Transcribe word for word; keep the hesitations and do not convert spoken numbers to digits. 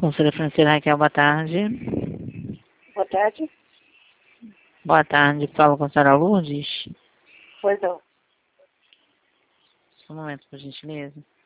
Conselho Financeiro Raquel, boa tarde. Boa tarde. Boa tarde, falo com a senhora Lourdes. Pois não. Um momento, por gentileza.